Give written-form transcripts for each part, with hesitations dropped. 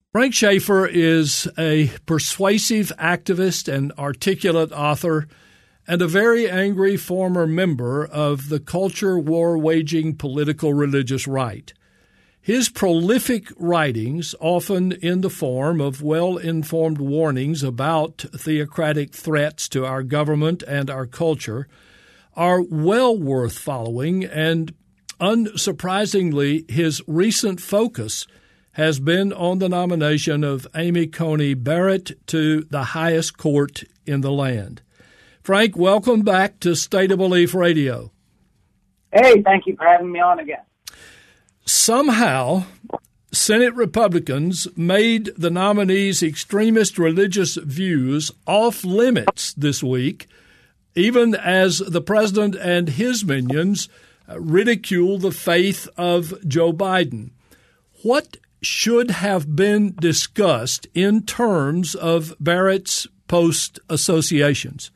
Frank Schaeffer is a persuasive activist and articulate author and a very angry former member of the culture war-waging political religious right. His prolific writings, often in the form of well-informed warnings about theocratic threats to our government and our culture, are well worth following, and unsurprisingly, his recent focus has been on the nomination of Amy Coney Barrett to the highest court in the land. Frank, welcome back to State of Belief Radio. Hey, thank you for having me on again. Somehow, Senate Republicans made the nominee's extremist religious views off limits this week, even as the president and his minions ridicule the faith of Joe Biden. What should have been discussed in terms of Barrett's post associations?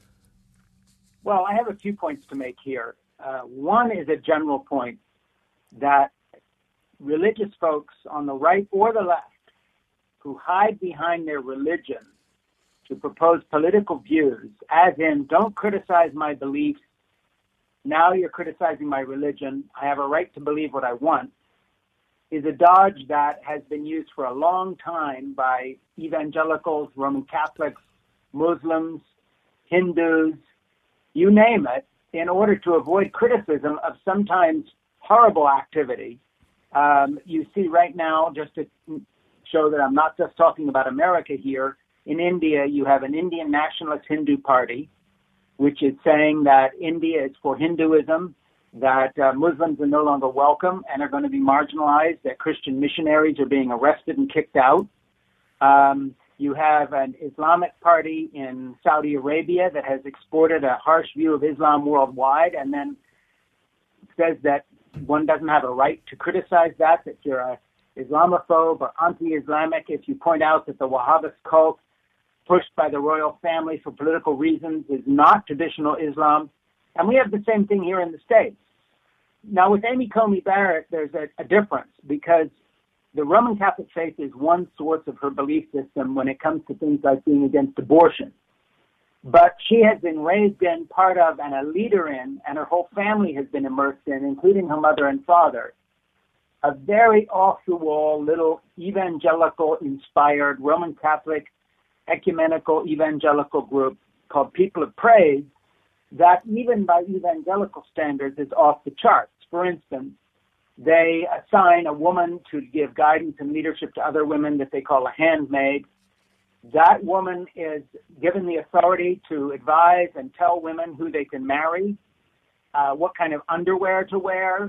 Well, I have a few points to make here. One is a general point that religious folks on the right or the left who hide behind their religion to propose political views, as in, don't criticize my beliefs, now you're criticizing my religion, I have a right to believe what I want, is a dodge that has been used for a long time by evangelicals, Roman Catholics, Muslims, Hindus, you name it, in order to avoid criticism of sometimes horrible activity. You see right now, just to show that I'm not just talking about America here, in India you have an Indian nationalist Hindu party, which is saying that India is for Hinduism, that Muslims are no longer welcome and are going to be marginalized, that Christian missionaries are being arrested and kicked out. You have an Islamic party in Saudi Arabia that has exported a harsh view of Islam worldwide and then says that one doesn't have a right to criticize that you're an Islamophobe or anti-Islamic if you point out that the Wahhabist cult pushed by the royal family for political reasons is not traditional Islam. And we have the same thing here in the States. Now, with Amy Coney Barrett, there's a difference because the Roman Catholic faith is one source of her belief system when it comes to things like being against abortion. But she has been raised in, part of, and a leader in, and her whole family has been immersed in, including her mother and father, a very off-the-wall little evangelical-inspired Roman Catholic ecumenical evangelical group called People of Praise that even by evangelical standards is off the charts. For instance, they assign a woman to give guidance and leadership to other women that they call a handmaid. That woman is given the authority to advise and tell women who they can marry, what kind of underwear to wear,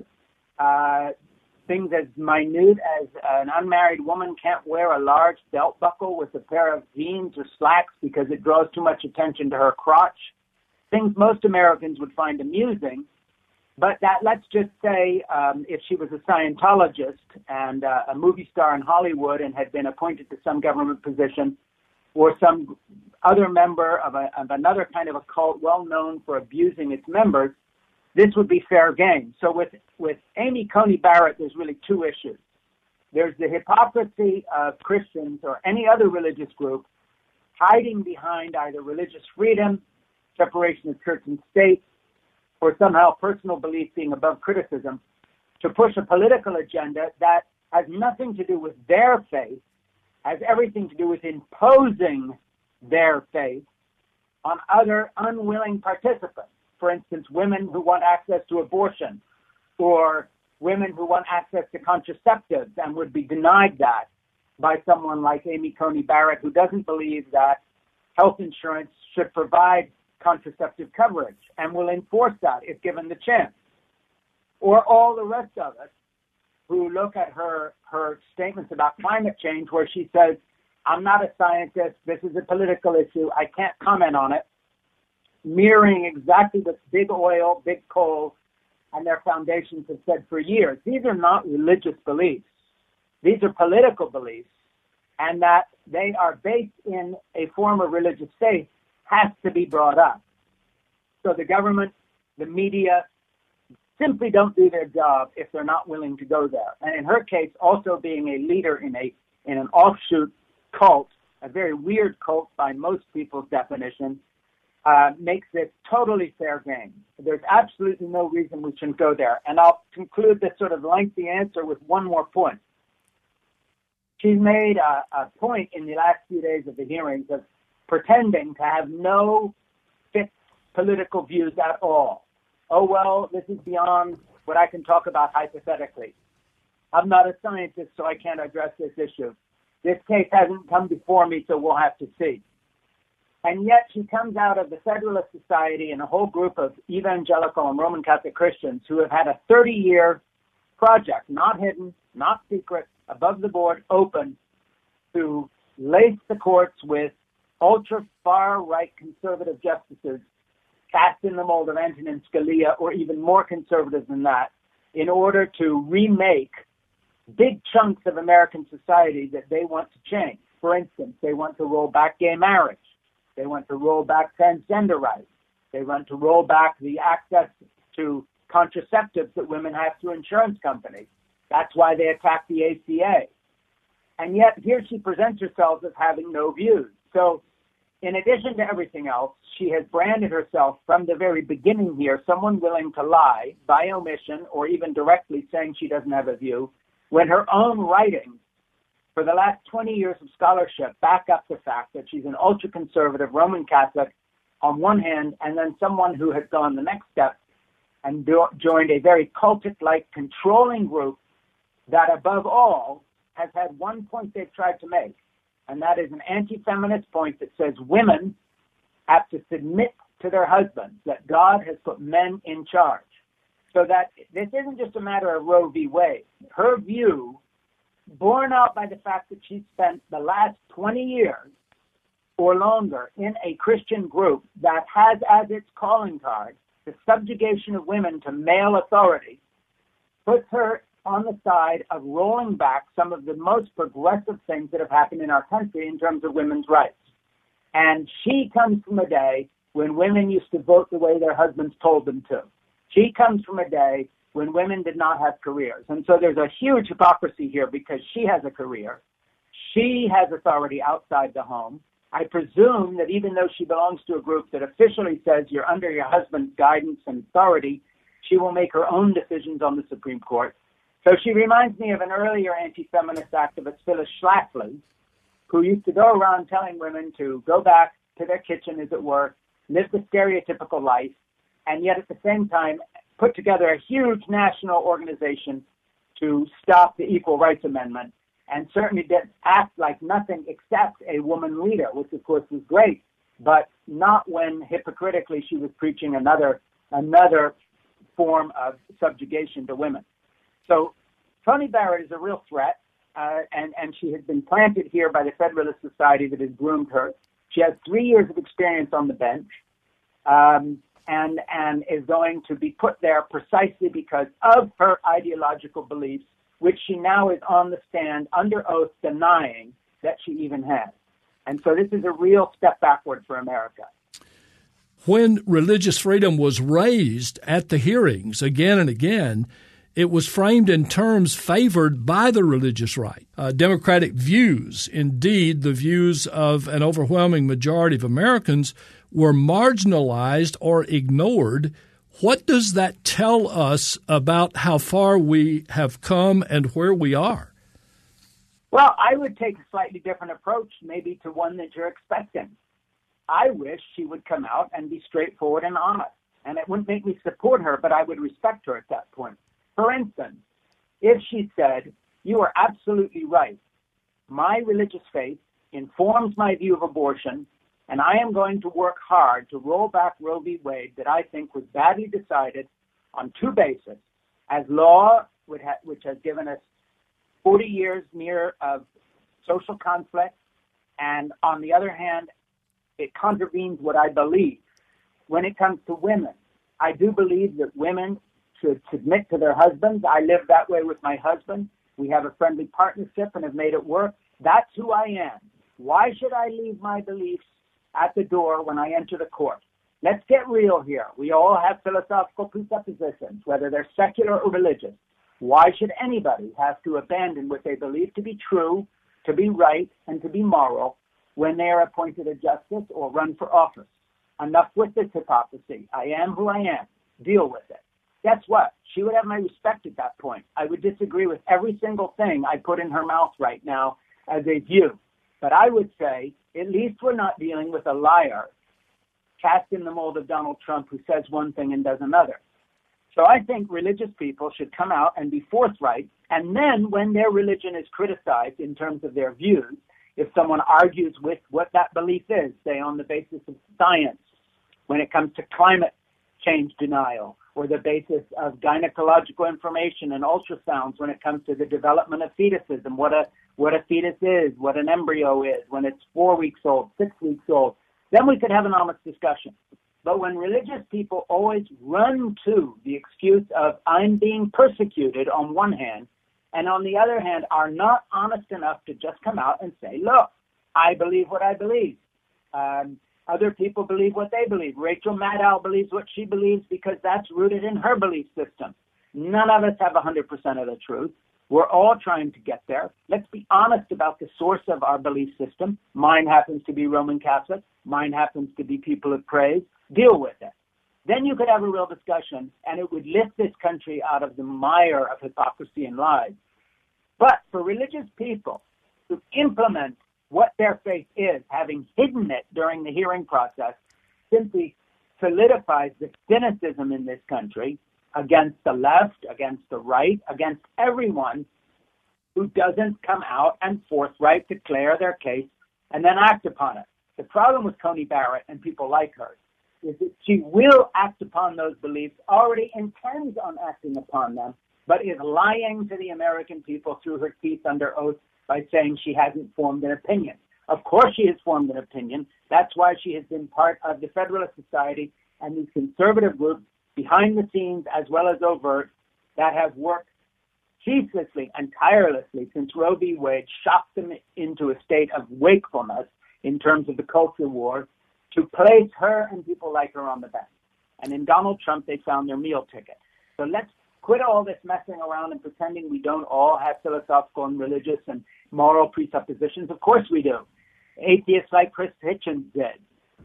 things as minute as an unmarried woman can't wear a large belt buckle with a pair of jeans or slacks because it draws too much attention to her crotch. Things most Americans would find amusing. But that, let's just say, if she was a Scientologist and a movie star in Hollywood and had been appointed to some government position, or some other member of another kind of a cult well known for abusing its members, this would be fair game. So with Amy Coney Barrett, there's really two issues. There's the hypocrisy of Christians or any other religious group hiding behind either religious freedom, separation of church and state, or somehow personal belief being above criticism, to push a political agenda that has nothing to do with their faith, has everything to do with imposing their faith on other unwilling participants. For instance, women who want access to abortion, or women who want access to contraceptives and would be denied that by someone like Amy Coney Barrett, who doesn't believe that health insurance should provide contraceptive coverage and will enforce that if given the chance. Or all the rest of us who look at her statements about climate change where she says, I'm not a scientist, this is a political issue, I can't comment on it, mirroring exactly what big oil, big coal, and their foundations have said for years. These are not religious beliefs. These are political beliefs, and that they are based in a form of religious faith has to be brought up. So the government, the media, simply don't do their job if they're not willing to go there. And in her case, also being a leader in a in an offshoot cult, a very weird cult by most people's definition, makes it totally fair game. There's absolutely no reason we shouldn't go there. And I'll conclude this sort of lengthy answer with one more point. She's made a point in the last few days of the hearings of pretending to have no fixed political views at all. Oh, well, this is beyond what I can talk about hypothetically. I'm not a scientist, so I can't address this issue. This case hasn't come before me, so we'll have to see. And yet she comes out of the Federalist Society and a whole group of evangelical and Roman Catholic Christians who have had a 30-year project, not hidden, not secret, above the board, open, to lace the courts with ultra-far-right conservative justices cast in the mold of Antonin Scalia, or even more conservative than that, in order to remake big chunks of American society that they want to change. For instance, they want to roll back gay marriage. They want to roll back transgender rights. They want to roll back the access to contraceptives that women have through insurance companies. That's why they attack the ACA. And yet here she presents herself as having no views. So in addition to everything else, she has branded herself from the very beginning here, someone willing to lie by omission or even directly saying she doesn't have a view, when her own writings for the last 20 years of scholarship back up the fact that she's an ultra-conservative Roman Catholic on one hand, and then someone who has gone the next step and joined a very cultic-like controlling group that, above all, has had one point they've tried to make, and that is an anti-feminist point that says women have to submit to their husbands, that God has put men in charge. So that this isn't just a matter of Roe v. Wade. Her view, borne out by the fact that she spent the last 20 years or longer in a Christian group that has as its calling card the subjugation of women to male authority, puts her on the side of rolling back some of the most progressive things that have happened in our country in terms of women's rights. And she comes from a day when women used to vote the way their husbands told them to. She comes from a day when women did not have careers. And so there's a huge hypocrisy here because she has a career. She has authority outside the home. I presume that even though she belongs to a group that officially says you're under your husband's guidance and authority, she will make her own decisions on the Supreme Court. So she reminds me of an earlier anti-feminist activist, Phyllis Schlafly, who used to go around telling women to go back to their kitchen, as it were, live the stereotypical life, and yet at the same time put together a huge national organization to stop the Equal Rights Amendment, and certainly did act like nothing except a woman leader, which of course was great, but not when hypocritically she was preaching another form of subjugation to women. So Toni Barrett is a real threat, and she has been planted here by the Federalist Society that has groomed her. She has 3 years of experience on the bench, and is going to be put there precisely because of her ideological beliefs, which she now is on the stand under oath denying that she even has. And so this is a real step backward for America. When religious freedom was raised at the hearings again and again, it was framed in terms favored by the religious right. Democratic views, indeed the views of an overwhelming majority of Americans, were marginalized or ignored. What does that tell us about how far we have come and where we are? Well, I would take a slightly different approach, maybe to one that you're expecting. I wish she would come out and be straightforward and honest. And it wouldn't make me support her, but I would respect her at that point. For instance, if she said, you are absolutely right. My religious faith informs my view of abortion, and I am going to work hard to roll back Roe v. Wade that I think was badly decided on two bases. As law, which has given us 40 years near of social conflict, and on the other hand, it contravenes what I believe. When it comes to women, I do believe that women should submit to their husbands. I live that way with my husband. We have a friendly partnership and have made it work. That's who I am. Why should I leave my beliefs at the door when I enter the court? Let's get real here. We all have philosophical presuppositions, whether they're secular or religious. Why should anybody have to abandon what they believe to be true to be right and to be moral when they are appointed a justice or run for office. Enough with this hypocrisy. I am who I am. Deal with it. Guess what? She would have my respect at that point. I would disagree with every single thing I put in her mouth right now as a view. But I would say, at least we're not dealing with a liar cast in the mold of Donald Trump who says one thing and does another. So I think religious people should come out and be forthright. And then when their religion is criticized in terms of their views, if someone argues with what that belief is, say on the basis of science, when it comes to climate change denial, or the basis of gynecological information and ultrasounds when it comes to the development of fetuses and what a fetus is, what an embryo is, when it's 4 weeks old, 6 weeks old, then we could have an honest discussion. But when religious people always run to the excuse of I'm being persecuted on one hand, and on the other hand are not honest enough to just come out and say, look, I believe what I believe. Other people believe what they believe. Rachel Maddow believes what she believes because that's rooted in her belief system. None of us have 100% of the truth. We're all trying to get there. Let's be honest about the source of our belief system. Mine happens to be Roman Catholic. Mine happens to be people of praise. Deal with it. Then you could have a real discussion, and it would lift this country out of the mire of hypocrisy and lies. But for religious people to implement what their faith is, having hidden it during the hearing process, simply solidifies the cynicism in this country against the left, against the right, against everyone who doesn't come out and forthright declare their case and then act upon it. The problem with Coney Barrett and people like her is that she will act upon those beliefs, already intends on acting upon them, but is lying to the American people through her teeth under oath by saying she hasn't formed an opinion. Of course she has formed an opinion. That's why she has been part of the Federalist Society and these conservative groups behind the scenes as well as overt that have worked ceaselessly and tirelessly since Roe v. Wade shocked them into a state of wakefulness in terms of the culture war to place her and people like her on the bench. And in Donald Trump, they found their meal ticket. So let's quit all this messing around and pretending we don't all have philosophical and religious and moral presuppositions. Of course we do. Atheists like Chris Hitchens did,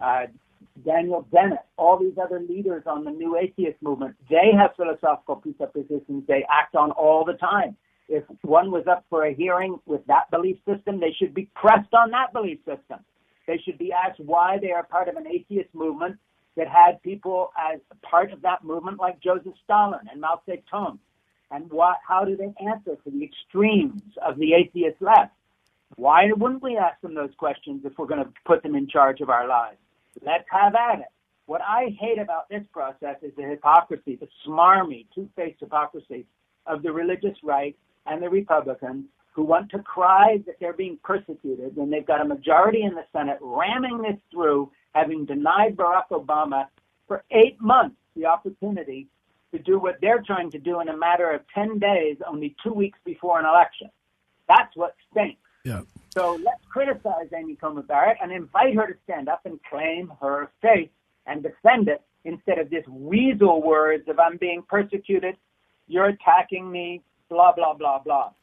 Daniel Dennett, all these other leaders on the new atheist movement, they have philosophical presuppositions they act on all the time. If one was up for a hearing with that belief system, they should be pressed on that belief system. They should be asked why they are part of an atheist movement that had people as part of that movement like Joseph Stalin and Mao Zedong. And how do they answer for the extremes of the atheist left? Why wouldn't we ask them those questions if we're going to put them in charge of our lives? Let's have at it. What I hate about this process is the hypocrisy, the smarmy, two-faced hypocrisy of the religious right and the Republicans who want to cry that they're being persecuted when they've got a majority in the Senate ramming this through, having denied Barack Obama for 8 months the opportunity to do what they're trying to do in a matter of 10 days, only 2 weeks before an election. That's what stinks. Yeah. So let's criticize Amy Coney Barrett and invite her to stand up and claim her faith and defend it instead of this weasel words of I'm being persecuted, you're attacking me, blah, blah, blah, blah.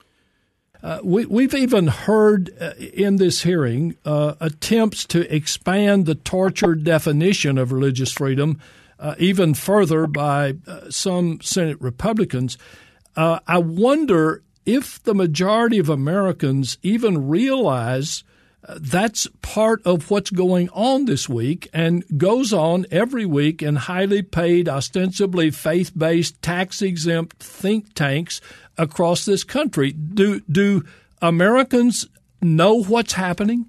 We've even heard in this hearing attempts to expand the torture definition of religious freedom even further by some Senate Republicans. I wonder if the majority of Americans even realize that's part of what's going on this week and goes on every week in highly paid, ostensibly faith-based, tax-exempt think tanks across this country. Do Americans know what's happening?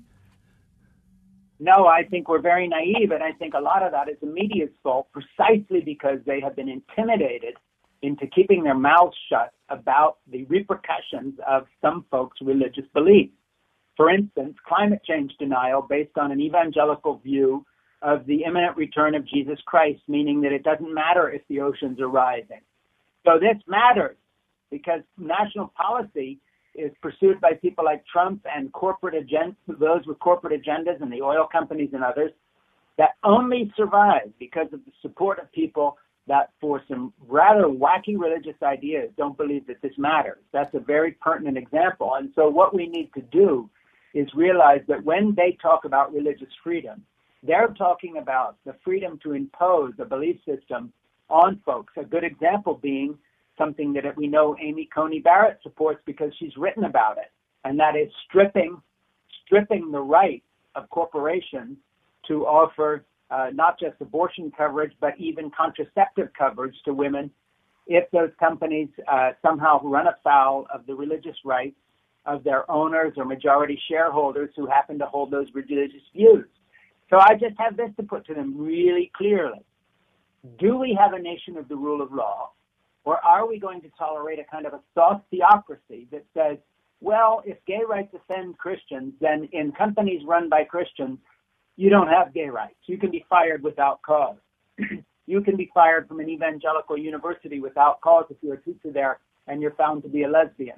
No, I think we're very naive, and I think a lot of that is the media's fault precisely because they have been intimidated into keeping their mouths shut about the repercussions of some folks' religious beliefs. For instance, climate change denial based on an evangelical view of the imminent return of Jesus Christ, meaning that it doesn't matter if the oceans are rising. So this matters because national policy is pursued by people like Trump and those with corporate agendas and the oil companies and others that only survive because of the support of people that for some rather wacky religious ideas don't believe that this matters. That's a very pertinent example. And so what we need to do is realize that when they talk about religious freedom, they're talking about the freedom to impose a belief system on folks. A good example being something that we know Amy Coney Barrett supports because she's written about it, and that is stripping the right of corporations to offer not just abortion coverage, but even contraceptive coverage to women if those companies somehow run afoul of the religious rights of their owners or majority shareholders who happen to hold those religious views. So I just have this to put to them really clearly. Do we have a nation of the rule of law, or are we going to tolerate a kind of a soft theocracy that says, well, if gay rights offend Christians, then in companies run by Christians, you don't have gay rights. You can be fired without cause. You can be fired from an evangelical university without cause if you're a teacher there and you're found to be a lesbian.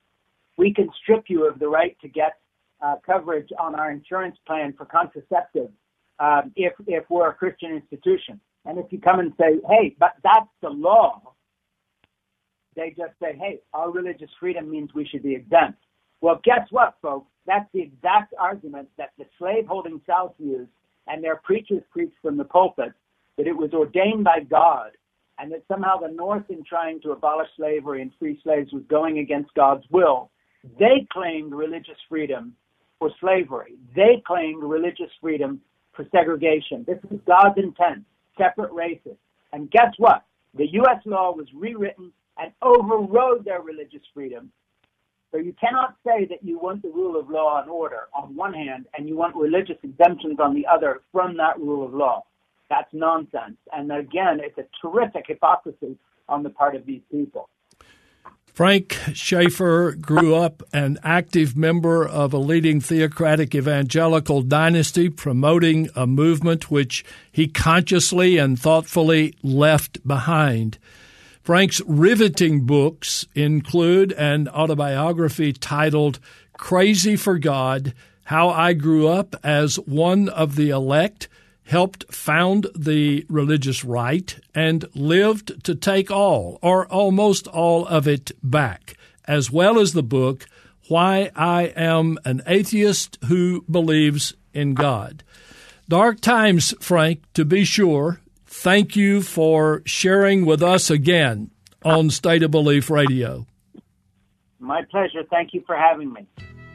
We can strip you of the right to get coverage on our insurance plan for contraceptives if we're a Christian institution. And if you come and say, hey, but that's the law, they just say, hey, our religious freedom means we should be exempt. Well, guess what, folks? That's the exact argument that the slaveholding South used, and their preachers preached from the pulpit, that it was ordained by God, and that somehow the North, in trying to abolish slavery and free slaves, was going against God's will. They claimed religious freedom for slavery. They claimed religious freedom for segregation. This was God's intent, separate races. And guess what? The U.S. law was rewritten and overrode their religious freedom. So you cannot say that you want the rule of law and order on one hand and you want religious exemptions on the other from that rule of law. That's nonsense. And again, it's a terrific hypocrisy on the part of these people. Frank Schaeffer grew up an active member of a leading theocratic evangelical dynasty promoting a movement which he consciously and thoughtfully left behind. Frank's riveting books include an autobiography titled Crazy for God, How I Grew Up as One of the Elect, helped found the religious right, and lived to take all, or almost all of it, back, as well as the book Why I Am an Atheist Who Believes in God. Dark times, Frank, to be sure. Thank you for sharing with us again on State of Belief Radio. My pleasure. Thank you for having me.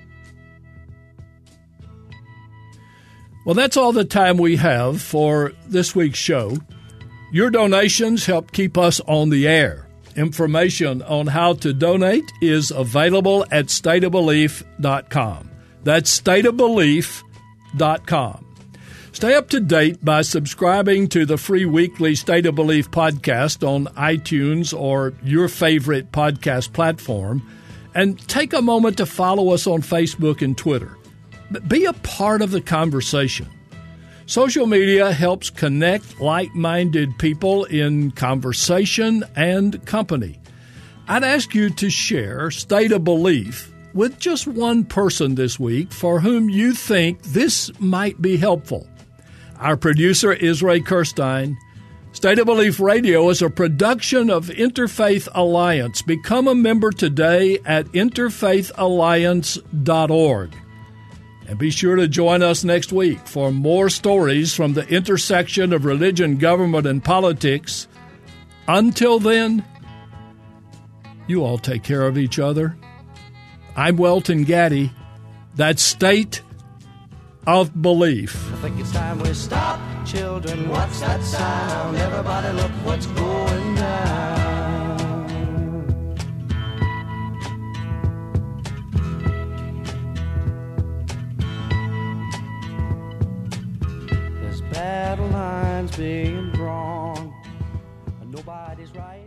Well, that's all the time we have for this week's show. Your donations help keep us on the air. Information on how to donate is available at stateofbelief.com. That's stateofbelief.com. Stay up to date by subscribing to the free weekly State of Belief podcast on iTunes or your favorite podcast platform. And take a moment to follow us on Facebook and Twitter. Be a part of the conversation. Social media helps connect like-minded people in conversation and company. I'd ask you to share State of Belief with just one person this week for whom you think this might be helpful. Our producer is Ray Kirstein. State of Belief Radio is a production of Interfaith Alliance. Become a member today at interfaithalliance.org. And be sure to join us next week for more stories from the intersection of religion, government, and politics. Until then, you all take care of each other. I'm Welton Gaddy. That's State of Belief. I think it's time we stop, children. What's that sound? Everybody look what's going down. There's battle lines being drawn, and nobody's right.